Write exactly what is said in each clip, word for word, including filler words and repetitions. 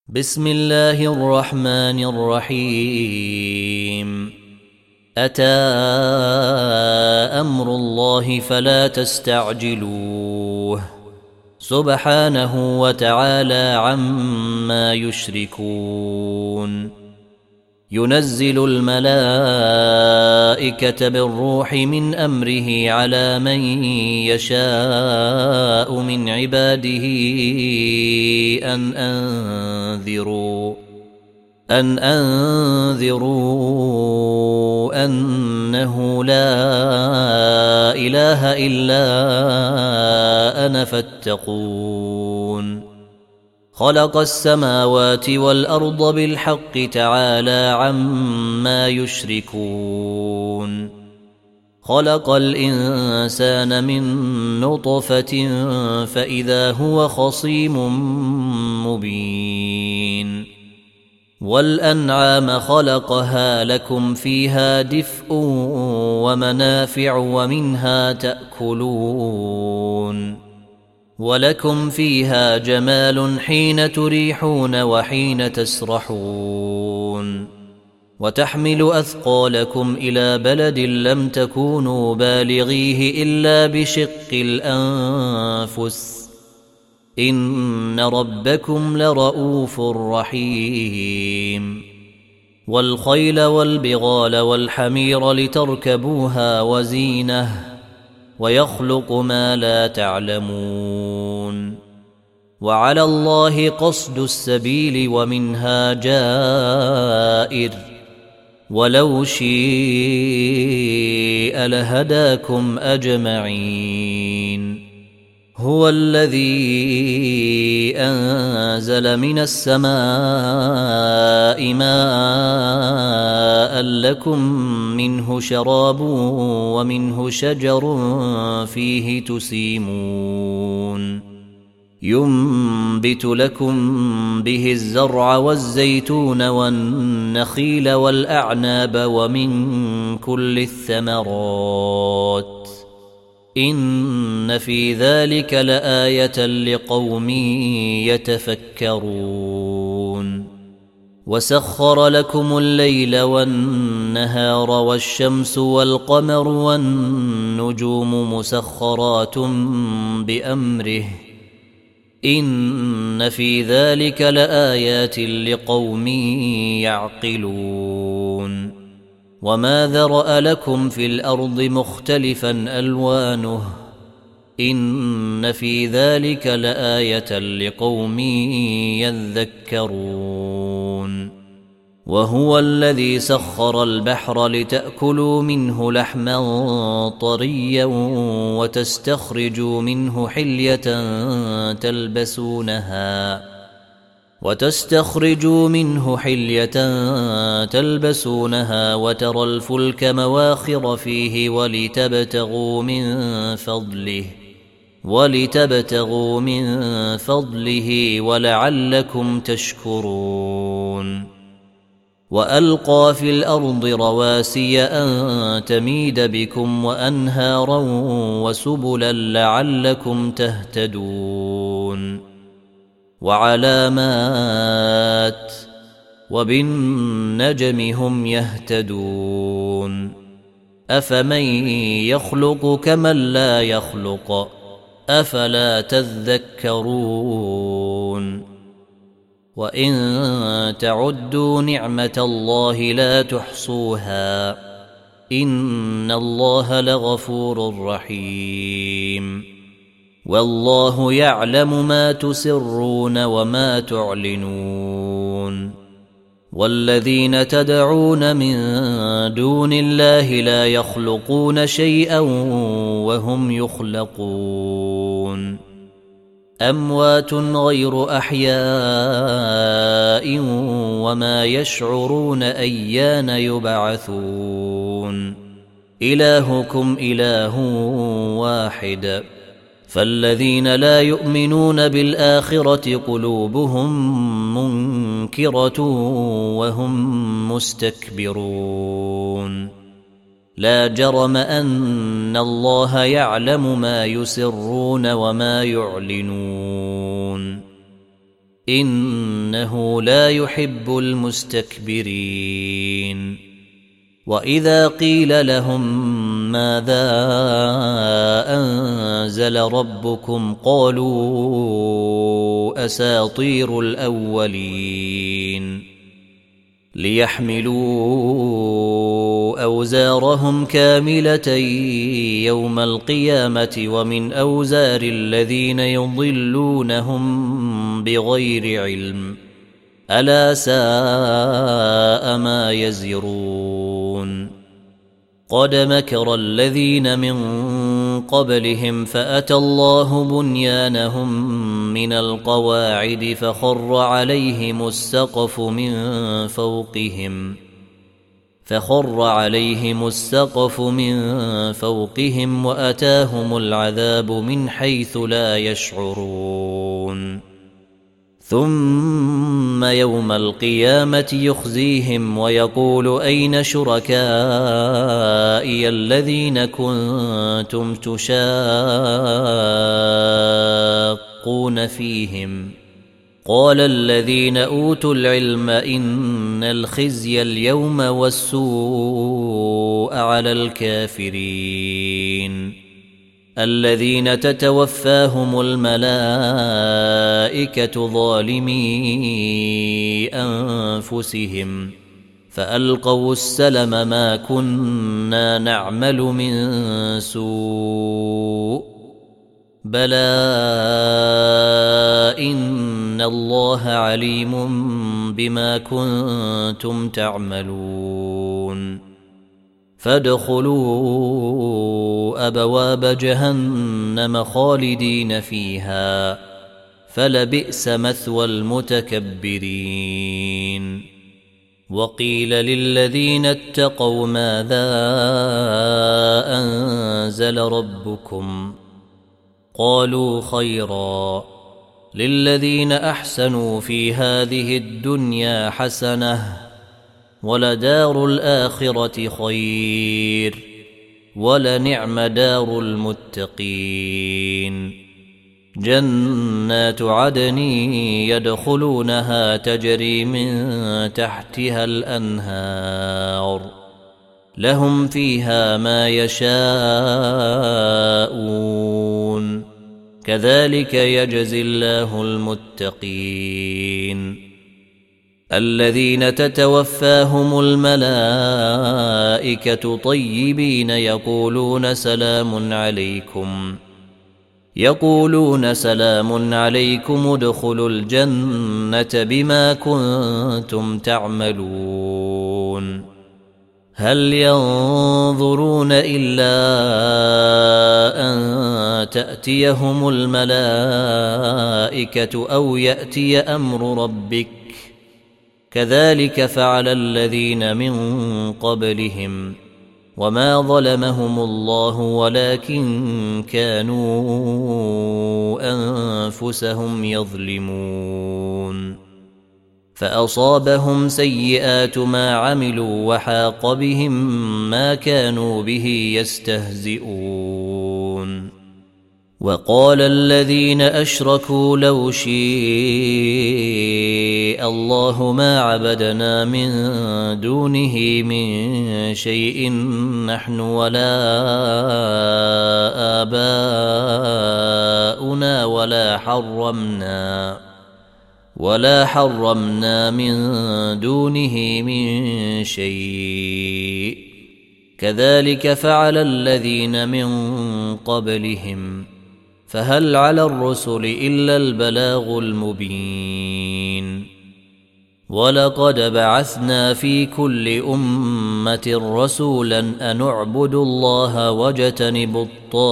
بسم الله الرحمن الرحيم. أتى أمر الله فلا تستعجلوه سبحانه وتعالى عما يشركون. ينزل الملائكة بالروح من أمره على من يشاء من عباده أن أنذروا أن أنذروا أنه لا إله إلا أنا فاتقون. خلق السماوات والأرض بالحق تعالى عما يشركون. خلق الإنسان من نطفة فإذا هو خصيم مبين. والأنعام خلقها لكم فيها دفء ومنافع ومنها تأكلون. ولكم فيها جمال حين تريحون وحين تسرحون. وتحمل أثقالكم إلى بلد لم تكونوا بالغيه إلا بشق الأنفس إن ربكم لرؤوف رحيم. والخيل والبغال والحمير لتركبوها وزينه ويخلق ما لا تعلمون. وعلى الله قصد السبيل ومنها جائر ولو شيء لهداكم أجمعين. هو الذي أنزل من السماء ماء لكم منه شراب ومنه شجر فيه تسيمون. ينبت لكم به الزرع والزيتون والنخيل والأعناب ومن كل الثمرات إن في ذلك لآية لقوم يتفكرون. وسخر لكم الليل والنهار والشمس والقمر والنجوم مسخرات بأمره إن في ذلك لآيات لقوم يعقلون. وما ذرأ لكم في الأرض مختلفا ألوانه إن في ذلك لآية لقوم يذكرون. وهو الذي سخر البحر لتأكلوا منه لحما طريا وتستخرجوا منه حلية تلبسونها وتستخرجوا منه حلية تلبسونها وترى الفلك مواخر فيه ولتبتغوا من فضله ولتبتغوا من فضله ولعلكم تشكرون. وألقى في الأرض رواسي أن تميد بكم وأنهارا وسبلا لعلكم تهتدون. وعلامات وبالنجم هم يهتدون. أفمن يخلق كمن لا يخلق أفلا تذكرون. وإن تعدوا نعمة الله لا تحصوها إن الله لغفور رحيم. والله يعلم ما تسرون وما تعلنون. والذين تدعون من دون الله لا يخلقون شيئا وهم يخلقون. أموات غير أحياء وما يشعرون أيان يبعثون. إلهكم إله واحد فالذين لا يؤمنون بالآخرة قلوبهم منكرة وهم مستكبرون. لا جرم أن الله يعلم ما يسرون وما يعلنون. إنه لا يحب المستكبرين. وإذا قيل لهم ماذا أنزل ربكم قالوا أساطير الأولين ليحملوا أوزارهم كاملة يوم القيامة ومن أوزار الذين يضلونهم بغير علم ألا ساء ما يزرون. قد مكر الذين من قبلهم فأتى الله بنيانهم من القواعد فخر عليهم السقف من فوقهم فخر عليهم السقف من فوقهم وأتاهم العذاب من حيث لا يشعرون. ثم يوم القيامة يخزيهم ويقول أين شركائي الذين كنتم تشاقون فيهم قال الذين أوتوا العلم إن الخزي اليوم والسوء على الكافرين الذين تتوفاهم الملائكة ظالمي أنفسهم فألقوا السلم ما كنا نعمل من سوء بلى إن الله عليم بما كنتم تعملون. فادخلوا أبواب جهنم خالدين فيها فلبئس مثوى المتكبرين. وقيل للذين اتقوا ماذا أنزل ربكم قالوا خيرا للذين أحسنوا في هذه الدنيا حسنة ولدار الآخرة خير ولنعم دار المتقين. جنات عدن يدخلونها تجري من تحتها الأنهار لهم فيها ما يشاءون كذلك يجزي الله المتقين. الذين تتوفاهم الملائكة طيبين يقولون سلام عليكم يقولون سلام عليكم ادخلوا الجنة بما كنتم تعملون. هل ينظرون إلا أن تأتيهم الملائكة أو يأتي أمر ربك كذلك فعل الذين من قبلهم وما ظلمهم الله ولكن كانوا أنفسهم يظلمون. فأصابهم سيئات ما عملوا وحاق بهم ما كانوا به يستهزئون. وقال الذين أشركوا لو شيء الله ما عبدنا من دونه من شيء نحن ولا آباؤنا ولا حرمنا ولا حرمنا من دونه من شيء كذلك فعل الذين من قبلهم فهل على الرسل إلا البلاغ المبين. ولقد بعثنا في كل أمة رسولا أن اعبدوا الله واجتنبوا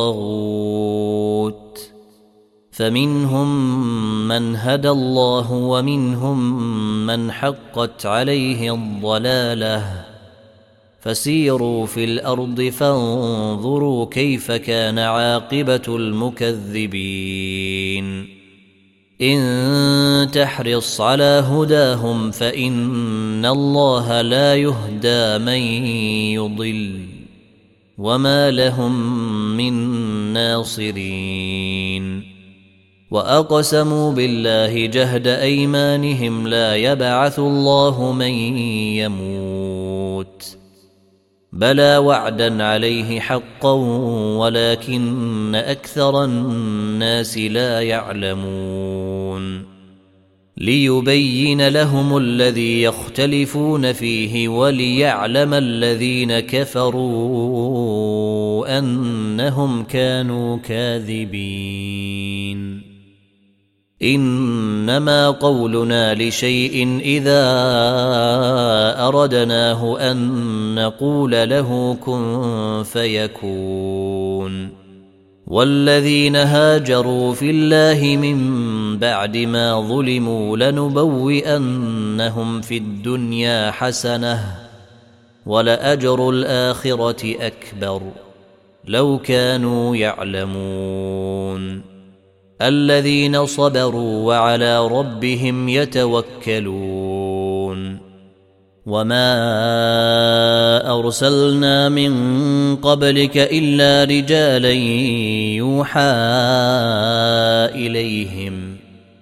الطاغوت فمنهم من هدى الله ومنهم من حقت عليه الضلالة فسيروا في الأرض فانظروا كيف كان عاقبة المكذبين. إن تحرص على هداهم فإن الله لا يهدى من يضل وما لهم من ناصرين. وأقسموا بالله جهد أيمانهم لا يبعث الله من يموت بلى وعدا عليه حقا ولكن أكثر الناس لا يعلمون ليبين لهم الذي يختلفون فيه وليعلم الذين كفروا أنهم كانوا كاذبين إنما قولنا لشيء إذا أردناه أن نقول له كن فيكون والذين هاجروا في الله من بعد ما ظلموا لنبوئنهم في الدنيا حسنة ولأجر الآخرة أكبر لو كانوا يعلمون الذين صبروا وعلى ربهم يتوكلون وما أرسلنا من قبلك إلا رجالا يوحى إليهم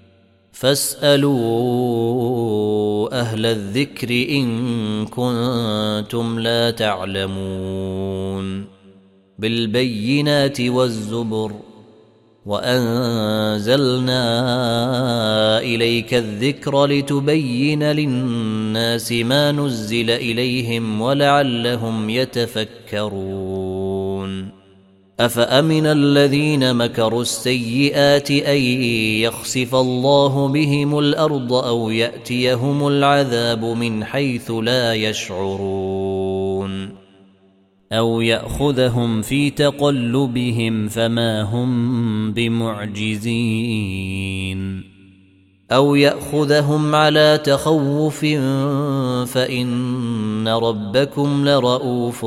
فاسألوا أهل الذكر إن كنتم لا تعلمون بالبينات والزبر وأنزلنا إليك الذكر لتبين للناس ما نزل إليهم ولعلهم يتفكرون أفأمن الذين مكروا السيئات أن يخسف الله بهم الأرض أو يأتيهم العذاب من حيث لا يشعرون أو يأخذهم في تقلبهم فما هم بمعجزين أو يأخذهم على تخوف فإن ربكم لرؤوف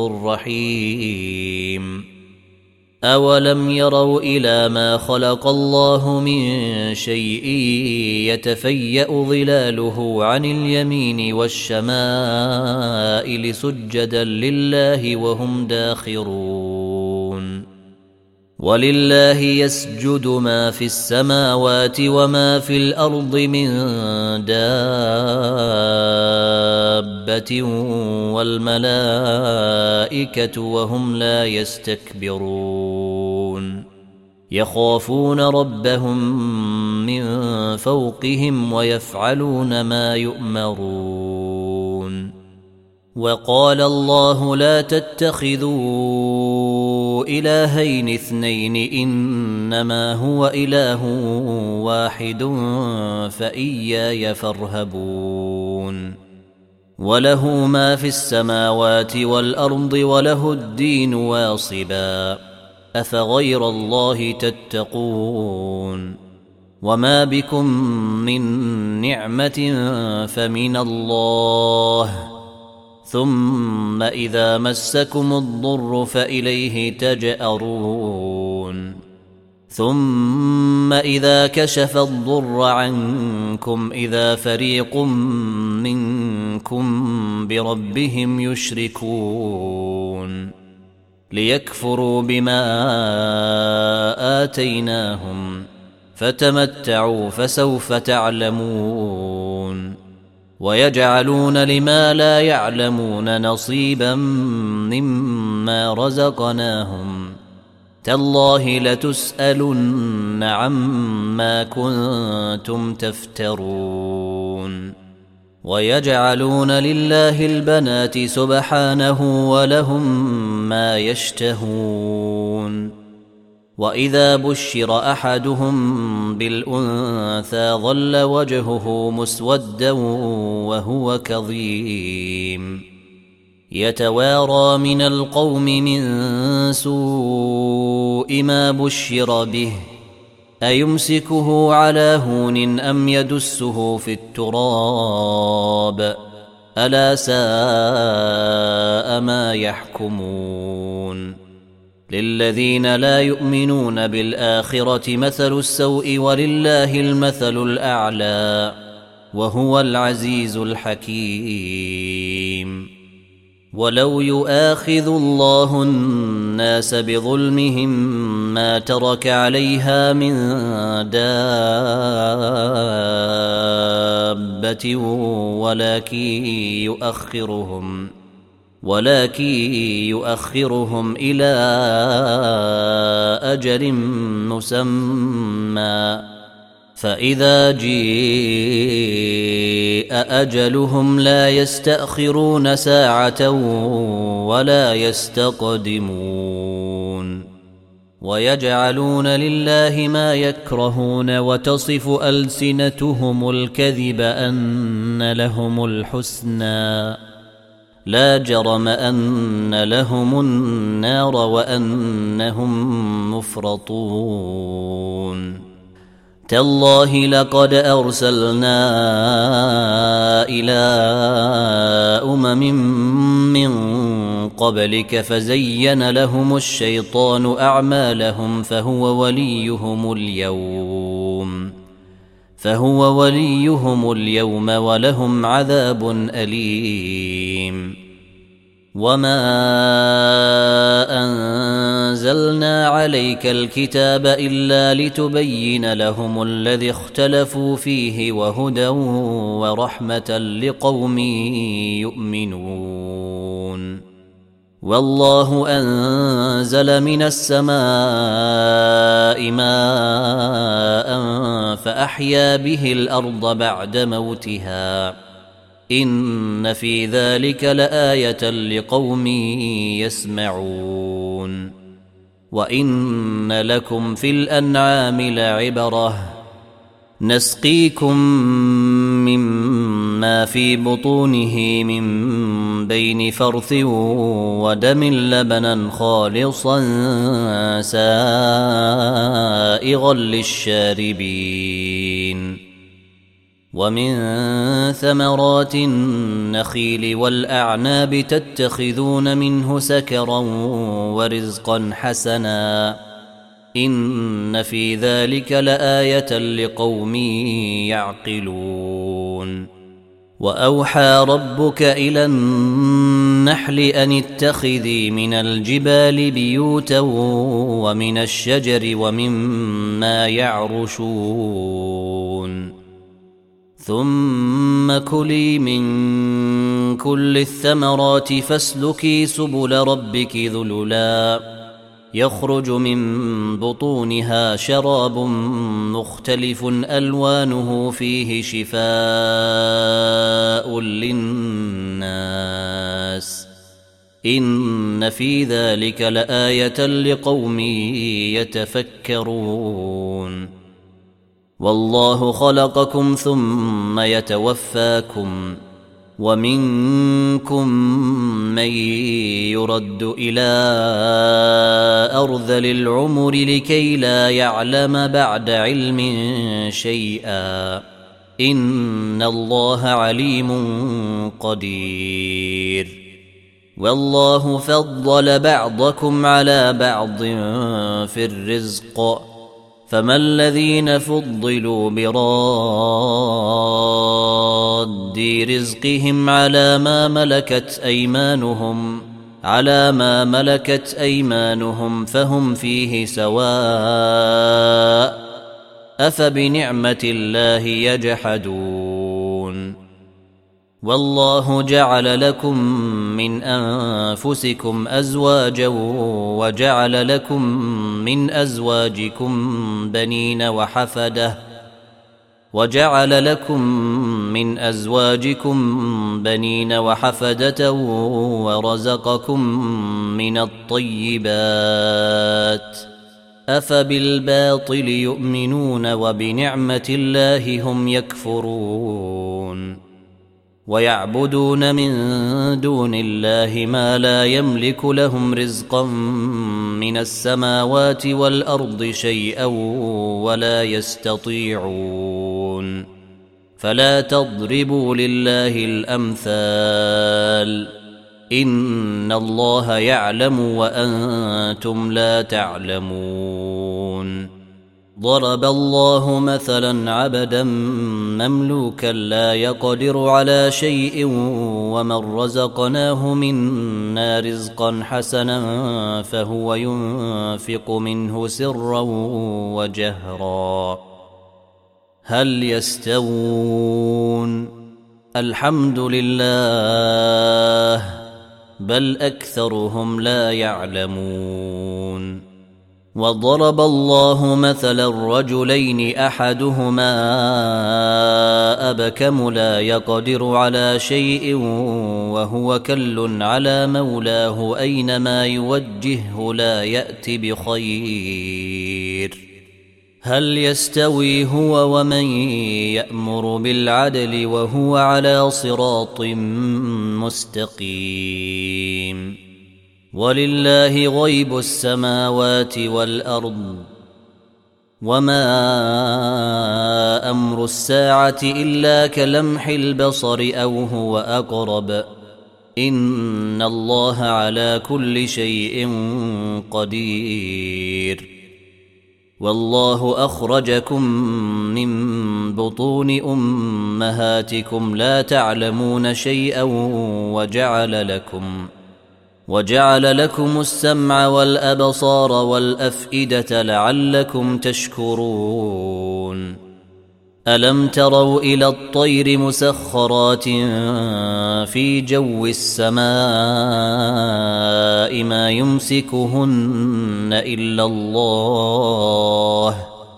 رحيم أولم يروا إلى ما خلق الله من شيء يتفيأ ظلاله عن اليمين والشمائل سجدا لله وهم داخرون ولله يسجد ما في السماوات وما في الأرض من دابة والملائكة وهم لا يستكبرون يخافون ربهم من فوقهم ويفعلون ما يؤمرون وقال الله لا تتخذوا إلهين اثنين إنما هو إله واحد فإياي فارهبون وله ما في السماوات والأرض وله الدين واصبا أفغير الله تتقون وما بكم من نعمة فمن الله ثم إذا مسكم الضر فإليه تجأرون ثم إذا كشف الضر عنكم إذا فريق منكم بربهم يشركون ليكفروا بما آتيناهم فتمتعوا فسوف تعلمون ويجعلون لما لا يعلمون نصيبا مما رزقناهم تالله لتسألن عما كنتم تفترون ويجعلون لله البنات سبحانه ولهم ما يشتهون وإذا بشر أحدهم بالأنثى ظل وجهه مسودا وهو كظيم يتوارى من القوم من سوء ما بشر به أيمسكه على هون أم يدسه في التراب ألا ساء ما يحكمون للذين لا يؤمنون بالآخرة مثل السوء ولله المثل الأعلى وهو العزيز الحكيم ولو يؤاخذ الله الناس بظلمهم ما ترك عليها من دابة ولكن يؤخرهم ولكن يؤخرهم إلى أجل مسمى فإذا جيء أجلهم لا يستأخرون ساعة ولا يستقدمون ويجعلون لله ما يكرهون وتصف ألسنتهم الكذب أن لهم الحسنى لا جرم أن لهم النار وأنهم مفرطون تالله لقد أرسلنا إلى أمم من قبلك فزين لهم الشيطان أعمالهم فهو وليهم اليوم فهو وليهم اليوم ولهم عذاب أليم وما أنزلنا عليك الكتاب إلا لتبين لهم الذي اختلفوا فيه وهدى ورحمة لقوم يؤمنون والله أنزل من السماء ماء فأحيا به الأرض بعد موتها إن في ذلك لآية لقوم يسمعون وإن لكم في الأنعام لعبرة نسقيكم مما في بطونه من بين فرث ودم لبنا خالصا سائغا للشاربين ومن ثمرات النخيل والأعناب تتخذون منه سكرا ورزقا حسنا إن في ذلك لآية لقوم يعقلون وأوحى ربك إلى النحل أن اتخذي من الجبال بيوتا ومن الشجر ومما يعرشون ثم كلي من كل الثمرات فاسلكي سبل ربك ذللا يخرج من بطونها شراب مختلف ألوانه فيه شفاء للناس إن في ذلك لآية لقوم يتفكرون والله خلقكم ثم يتوفاكم ومنكم من يرد إلى أرذل العمر لكي لا يعلم بعد علم شيئا إن الله عليم قدير والله فضل بعضكم على بعض في الرزق فما الذين فضلوا براد رزقهم على ما ملكت أيمانهم على ما ملكت أيمانهم فهم فيه سواء أفبنعمة الله يجحدون والله جعل لكم من أنفسكم أزواجا وجعل لكم من أزواجكم بنين وحفدة وجعل لكم من أزواجكم بنين وحفدة ورزقكم من الطيبات أفبالباطل يؤمنون وبنعمة الله هم يكفرون ويعبدون من دون الله ما لا يملك لهم رزقا من السماوات والأرض شيئا ولا يستطيعون فلا تضربوا لله الأمثال إن الله يعلم وأنتم لا تعلمون ضرب الله مثلا عبدا مملوكا لا يقدر على شيء ومن رزقناه منا رزقا حسنا فهو ينفق منه سرا وجهرا هل يستوون؟ الحمد لله بل أكثرهم لا يعلمون. وضرب الله مثلا رجلين أحدهما أبكم لا يقدر على شيء وهو كل على مولاه أينما يوجهه لا يأت بخير هل يستوي هو ومن يأمر بالعدل وهو على صراط مستقيم؟ ولله غيب السماوات والأرض وما أمر الساعة إلا كلمح البصر أو هو أقرب إن الله على كل شيء قدير. والله أخرجكم من بطون أمهاتكم لا تعلمون شيئا وجعل لكم وجعل لكم السمع والأبصار والأفئدة لعلكم تشكرون. ألم تروا إلى الطير مسخرات في جو السماء ما يمسكهن إلا الله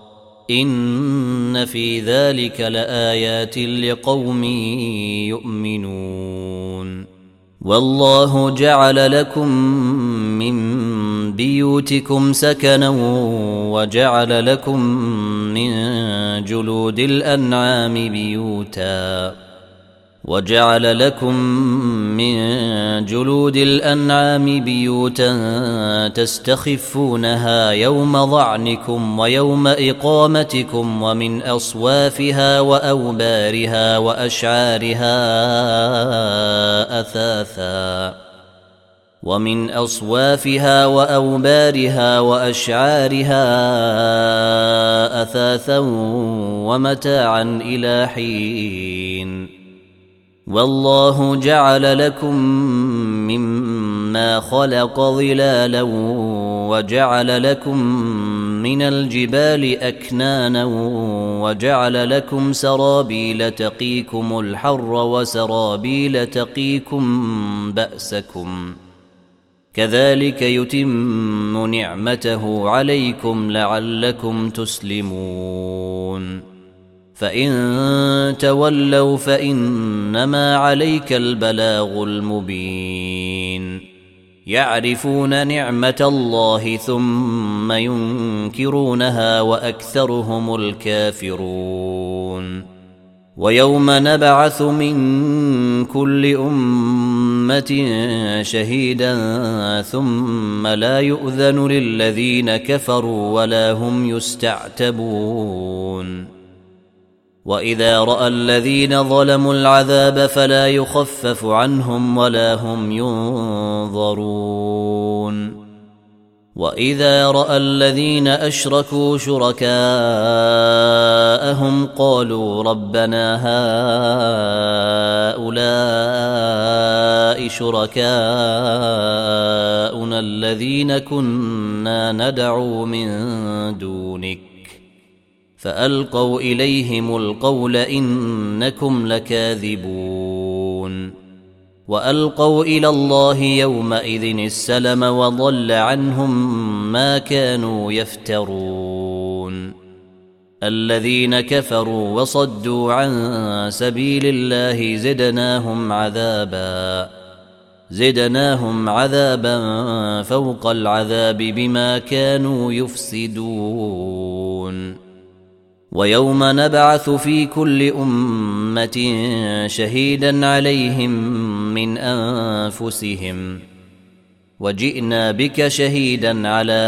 إن في ذلك لآيات لقوم يؤمنون. والله جعل لكم من بيوتكم سكنا وجعل لكم من جلود الأنعام بيوتا وجعل لكم من جلود الأنعام بيوتا تستخفونها يوم ظعنكم ويوم إقامتكم ومن أصوافها وأوبارها وأشعارها أثاثا ومن أصوافها وأوبارها وأشعارها أثاثا ومتاعا إلى حين. والله جعل لكم مما خلق ظلالا وجعل لكم من الجبال أكنانا وجعل لكم سرابيل تقيكم الحر وسرابيل تقيكم بأسكم كذلك يتم نعمته عليكم لعلكم تسلمون. فإن تولوا فإنما عليك البلاغ المبين. يعرفون نعمة الله ثم ينكرونها وأكثرهم الكافرون. ويوم نبعث من كل أمة شهيدا ثم لا يؤذن للذين كفروا ولا هم يستعتبون. وإذا رأى الذين ظلموا العذاب فلا يخفف عنهم ولا هم ينظرون. وإذا رأى الذين أشركوا شركاءهم قالوا ربنا هؤلاء شركاؤنا الذين كنا ندعو من دونك فألقوا إليهم القول إنكم لكاذبون. وألقوا إلى الله يومئذ السلم وضل عنهم ما كانوا يفترون. الذين كفروا وصدوا عن سبيل الله زدناهم عذابا زدناهم عذابا فوق العذاب بما كانوا يفسدون. ويوم نبعث في كل أمة شهيدا عليهم من أنفسهم وجئنا بك شهيدا على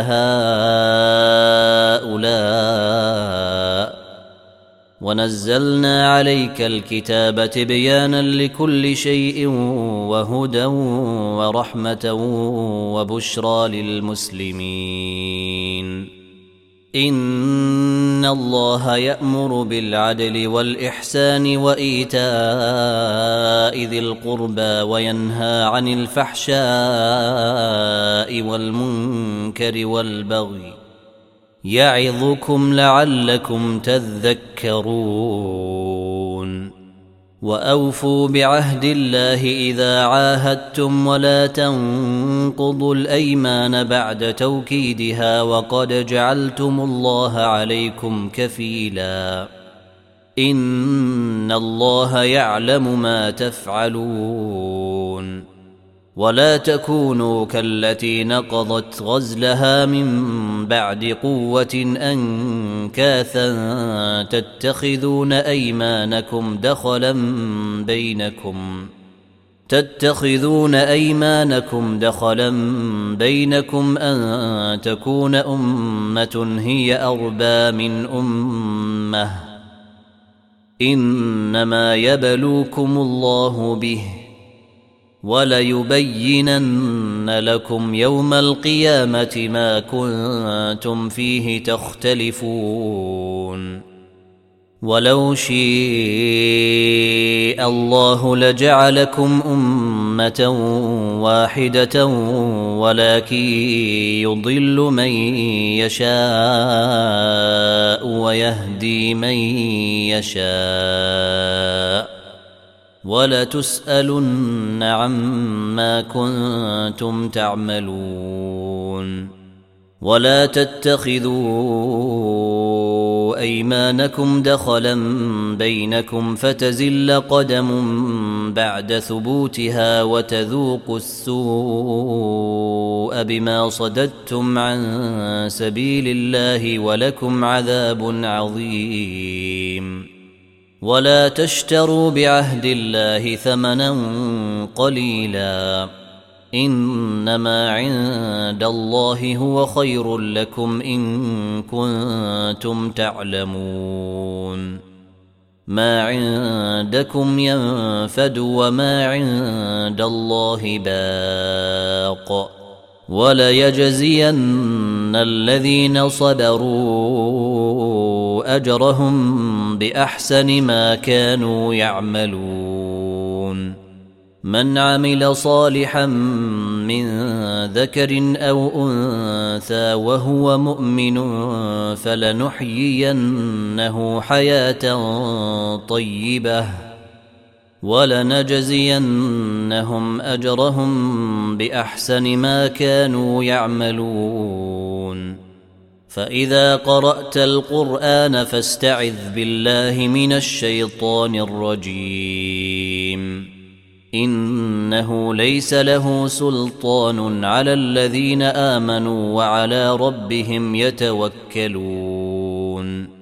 هؤلاء ونزلنا عليك الكتاب تبيانا لكل شيء وهدى ورحمة وبشرى للمسلمين. إن إن الله يأمر بالعدل والإحسان وإيتاء ذي القربى وينهى عن الفحشاء والمنكر والبغي يعظكم لعلكم تذكرون وأوفوا بعهد الله إذا عاهدتم ولا تنقضوا الأيمان بعد توكيدها وقد جعلتم الله عليكم كفيلا إن الله يعلم ما تفعلون ولا تكونوا كالتي نقضت غزلها من بعد قوة أنكاثا تتخذون أيمانكم دخلا بينكم تتخذون أيمانكم دخلا بينكم أن تكون أمة هي أربى من أمة إنما يبلوكم الله به وليبينن لكم يوم القيامة ما كنتم فيه تختلفون ولو شاء الله لجعلكم أمة واحدة ولكن يضل من يشاء ويهدي من يشاء ولتسألن عما كنتم تعملون ولا تتخذوا أيمانكم دخلا بينكم فتزل قدم بعد ثبوتها وتذوقوا السوء بما صددتم عن سبيل الله ولكم عذاب عظيم ولا تشتروا بعهد الله ثمنا قليلا إنما عند الله هو خير لكم إن كنتم تعلمون ما عندكم ينفد وما عند الله باق وليجزين الذين صبروا أجرهم بأحسن ما كانوا يعملون من عمل صالحا من ذكر أو أنثى وهو مؤمن فلنحيينه حياة طيبة ولنجزينهم أجرهم بأحسن ما كانوا يعملون فإذا قرأت القرآن فاستعذ بالله من الشيطان الرجيم إنه ليس له سلطان على الذين آمنوا وعلى ربهم يتوكلون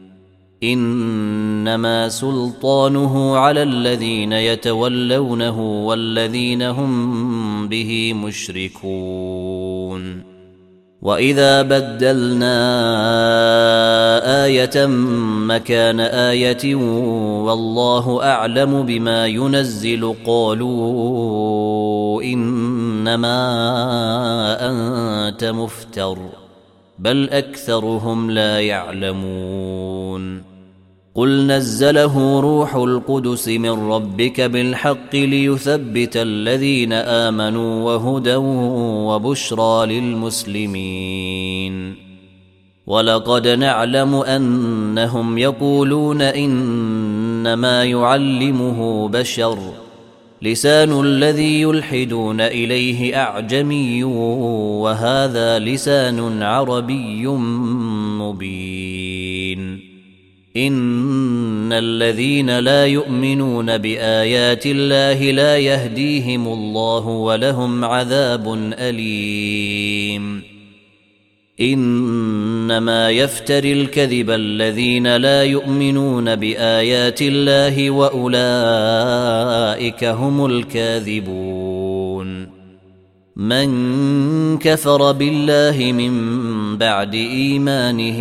إنما سلطانه على الذين يتولونه والذين هم به مشركون وإذا بدلنا آية مكان آية والله أعلم بما ينزل قالوا إنما أنت مفتر بل أكثرهم لا يعلمون قل نزله روح القدس من ربك بالحق ليثبت الذين آمنوا وهدى وبشرى للمسلمين ولقد نعلم أنهم يقولون إنما يعلمه بشر لسان الذي يلحدون إليه أعجمي وهذا لسان عربي مبين إن الذين لا يؤمنون بآيات الله لا يهديهم الله ولهم عذاب أليم إنما يفتري الكذب الذين لا يؤمنون بآيات الله وأولئك هم الكاذبون من كفر بالله من بعد إيمانه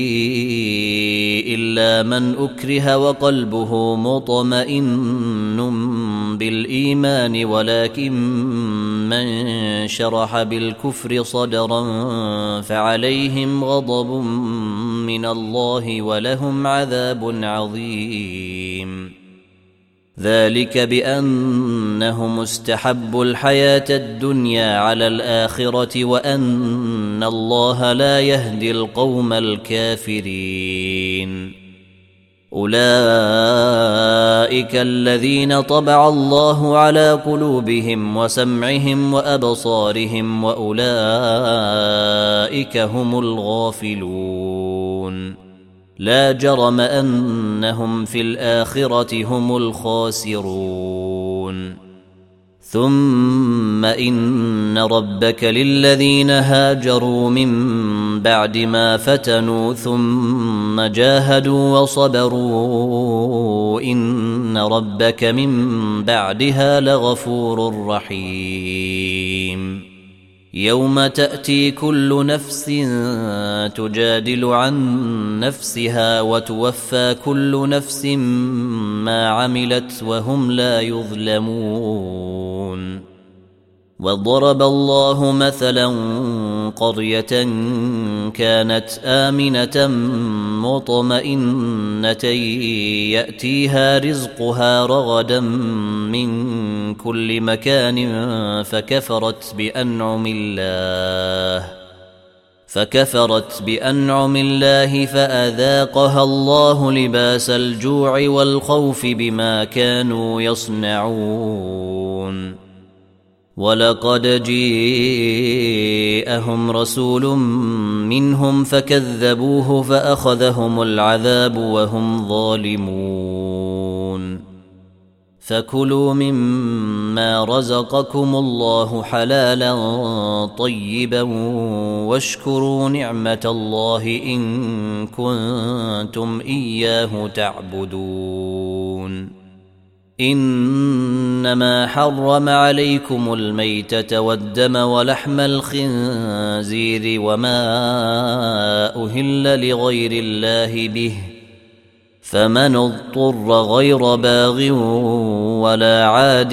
إلا من أكره وقلبه مطمئن بالإيمان ولكن من شرح بالكفر صدرا فعليهم غضب من الله ولهم عذاب عظيم. ذلك بأنهم استحبوا الحياة الدنيا على الآخرة وأن الله لا يهدي القوم الكافرين. أولئك الذين طبع الله على قلوبهم وسمعهم وأبصارهم وأولئك هم الغافلون. لا جرم أنهم في الآخرة هم الخاسرون. ثم إن ربك للذين هاجروا من بعد ما فتنوا ثم جاهدوا وصبروا إن ربك من بعدها لغفور رحيم. يوم تأتي كل نفس تجادل عن نفسها وتوفى كل نفس ما عملت وهم لا يظلمون. وضرب الله مثلا قرية كانت آمنة مطمئنة يأتيها رزقها رغدا من كل مكان فكفرت بأنعم الله فكفرت بأنعم الله فأذاقها الله لباس الجوع والخوف بما كانوا يصنعون. ولقد جاءهم رسول منهم فكذبوه فأخذهم العذاب وهم ظالمون. فكلوا مما رزقكم الله حلالا طيبا واشكروا نعمة الله إن كنتم إياه تعبدون. إنما حرم عليكم الميتة والدم ولحم الخنزير وما أهل لغير الله به فمن اضطر غير باغ ولا عاد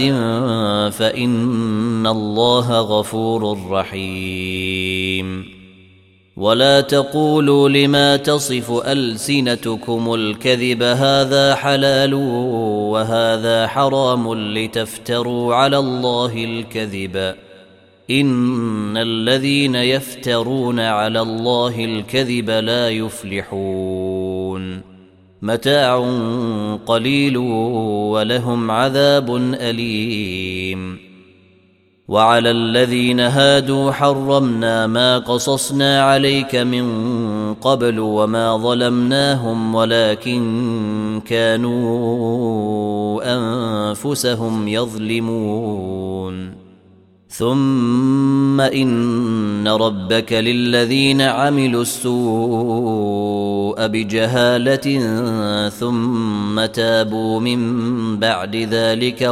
فإن الله غفور رحيم. ولا تقولوا لما تصف ألسنتكم الكذب هذا حلال وهذا حرام لتفتروا على الله الكذب إن الذين يفترون على الله الكذب لا يفلحون. متاع قليل ولهم عذاب أليم. وعلى الذين هادوا حرمنا ما قصصنا عليك من قبل وما ظلمناهم ولكن كانوا أنفسهم يظلمون. ثم إن ربك للذين عملوا السوء بجهالة ثم تابوا من بعد ذلك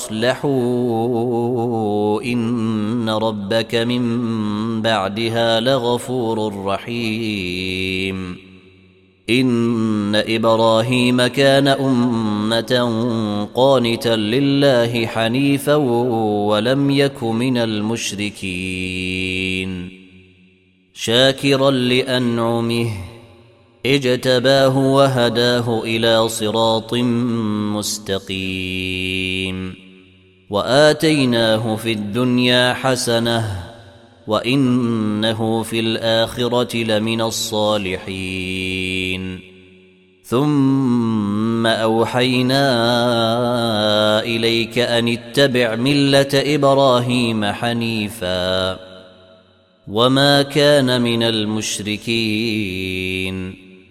وأصلحوا إن ربك من بعدها لغفور رحيم. إن إبراهيم كان أمة قانتا لله حنيفا ولم يك من المشركين شاكرا لأنعمه اجتباه وهداه إلى صراط مستقيم. وآتيناه في الدنيا حسنة وإنه في الآخرة لمن الصالحين. ثم أوحينا إليك أن اتبع ملة إبراهيم حنيفا وما كان من المشركين.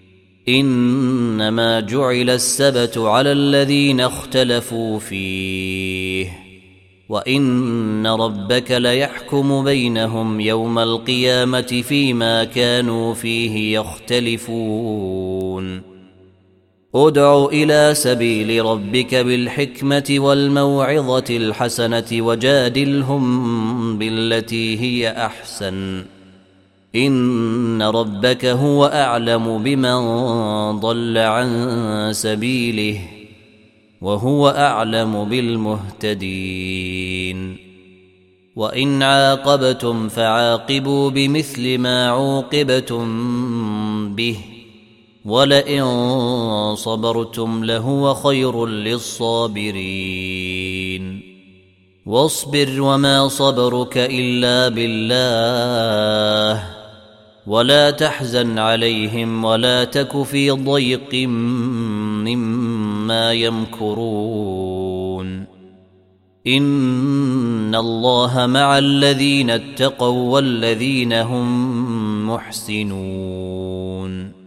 إنما جعل السبت على الذين اختلفوا فيه وإن ربك ليحكم بينهم يوم القيامة فيما كانوا فيه يختلفون. ادع إلى سبيل ربك بالحكمة والموعظة الحسنة وجادلهم بالتي هي أحسن إن ربك هو أعلم بمن ضل عن سبيله وهو أعلم بالمهتدين. وإن عاقبتم فعاقبوا بمثل ما عوقبتم به ولئن صبرتم لهو خير للصابرين واصبر وما صبرك إلا بالله ولا تحزن عليهم ولا تك في ضيق مما يمكرون إن الله مع الذين اتقوا والذين هم محسنون